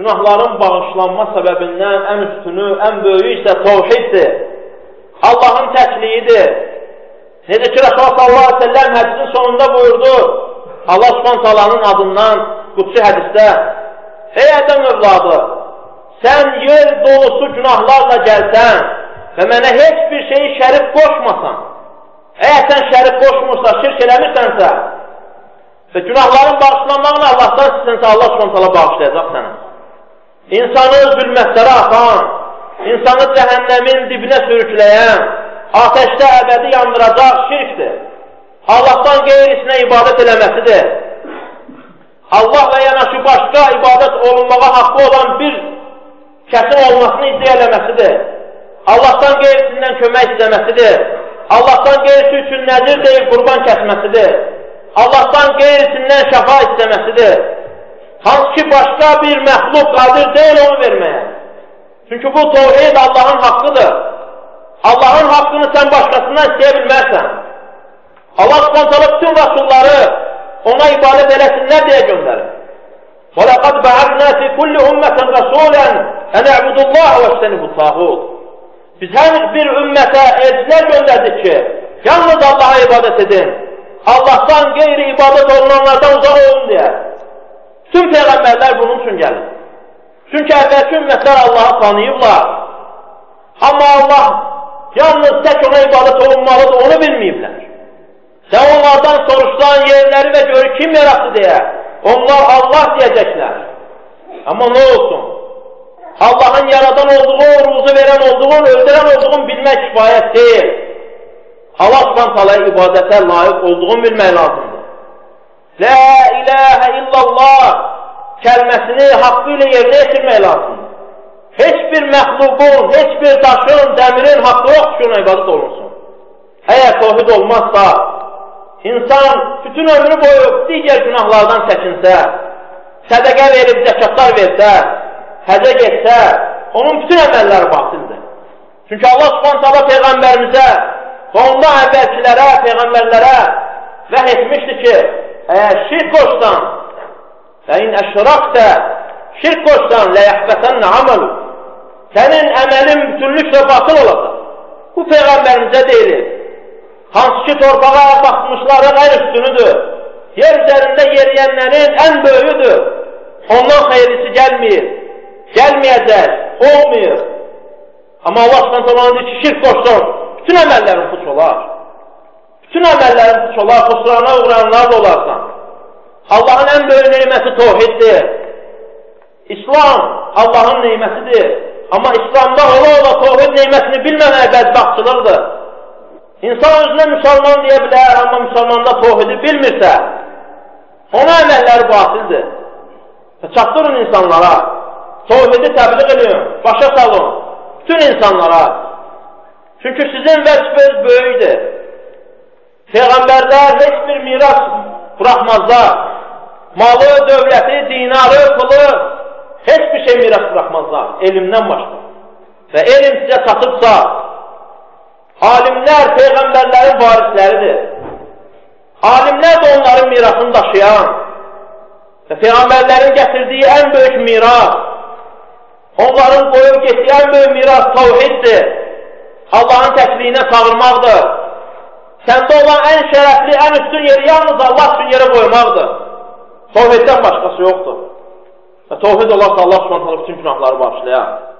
Günahların bağışlanma səbəbindən ən üstünü, ən böyüyü isə təvhiddir. Allahın təkliyidir. Necə ki, Rasulullah sallallahu aleyhi ve sellem hədisin sonunda buyurdu, Allah Subhanahu taalanın adından qudsi hədisdə: Ey Ədəm övladı, sən yer dolusu günahlarla gəlsən və mənə heç bir şeyi şərik qoşmasan, əgər sən şərik qoşmursa, şirk eləmirsənsə və günahların bağışlanmağını Allahdan istəsənsə, Allah Subhanahu taala bağışlayacaq sənə. İnsanı zülmətlərə atan, insanı cəhənnəmin dibinə sürükləyən, ateşdə əbədi yandıracaq şirkdir. Allahdan qeyrisinə ibadət eləməsidir. Allah və yanaşı başqa ibadət olunmağa haqqı olan bir kəsin olmasını iddia eləməsidir. Allahdan qeyrisindən kömək istəməsidir. Allahdan qeyrisi üçün nəzir deyib qurban kəsməsidir. Allahdan qeyrisindən şəfa istəməsidir. Hansı ki, başqa bir məxluq qadir deyil onu verməyə. Çünki bu təvhid Allahın haqqıdır. Allahın haqqını sən başqasından istəyə bilmərsən. Allah Subhanahu bütün rəsulları ona ibadət eləsinlər deyə göndərir. وَلَقَدْ بَعَثْنَا فِي كُلِّ أُمَّةٍ رَسُولًا أَنْ اعْبُدُوا اللّٰهَ وَاجْتَنِبُوا الطَّاغُوتَ. Biz hər bir ümmətə elçilər göndərdik ki, yalnız Allah'a ibadət edin. Allahdan qeyri ibadət olunanlardan uzaq olun deyə. Tüm peyğəmbərlər bunun üçün gəlir. Çünki əvvəlki ümmətlər Allah'ı tanıyıblar. Amma Allah yalnız tək ona ibadət olunmalıdır, onu bilməyiblər. Sən onlardan soruşsan yerləri və görü kim yarattı deyə, onlar Allah deyəcəklər. Amma nə olsun? Allah'ın yaradan olduğu, ruzu veren olduğu, öldüren olduğunu bilmək kifayət deyil. Allah Subhanahu taala'ya ibadətə layiq olduğunu bilmək lazımdır. La ilahe illallah kəlməsini haqqı ilə yerinə yetirmək lazımdır. Heç bir məxluqun, heç bir daşın, dəmirin haqqı yoxdur ki, ona ibadət olunsun. Əgər təvhid olmazsa, insan bütün ömrü boyu digər günahlardan çəkinsə, sədəqə verib zəkatlar versə, həcə getsə, onun bütün əməlləri batildir. Çünki Allah Subhanahu taala peyğəmbərimizə və ondan əvvəlkilərə, peyğəmbərlərə vəhy etmişdir ki, əgər şirk qoşsan, fəin əşraqtə, şirk qoşsan, ləyəhbətənnə amalu, sənin əməlin bütünlüklə batıl olacaq. Bu peyğəmbərimizə deyilir. Hansı ki, torpağa baxmışların ən üstünüdür. Yer üzərində yeriyənlərin ən böyüdür. Ondan xeyrisi gəlməyir. Gəlməyəcək, olmuyor. Amma Allah Subhanahu deyir ki, şirk qoşsun, bütün əməllərin puç olar. Bütün əməllərin puç olar, xusrana uğrayanlar da olarsan. Allahın ən böyük neyməti təvhiddir. İslam Allahın neyməsidir. Amma İslamda ola təvhid neyməsini bilməmək bədbəxtçılıqdır. İnsan özünə müsəlman deyə bilər, amma müsəlmanda təvhidi bilmirsə, ona əməlləri batildir. Çatdırın insanlara. Təvhidi təbliğ edin, başa salın, bütün insanlara. Çünki sizin vəzifəniz böyükdür. Peyğəmbərlər heç bir miras bıraxmazlar. Malı, dövləti, dinarı, pulu, heç bir şey miras bıraxmazlar, elmdən başqa. Və elm sizə çatıbsa, alimlər peyğəmbərlərin varisləridir. Alimlər də onların mirasını daşıyan və peyğəmbərlərin gətirdiyi ən böyük miras, onların qoyub getdiyi ən böyük miras təvhiddir. Allahın təkliyinə çağırmaqdır. Səndə olan ən şərəfli, ən üstün yeri yalnız Allah üçün yerə qoymaqdır. Təvhiddən başqası yoxdur. Və təvhid olarsa Allah Subhanahu bütün günahları bağışlayar.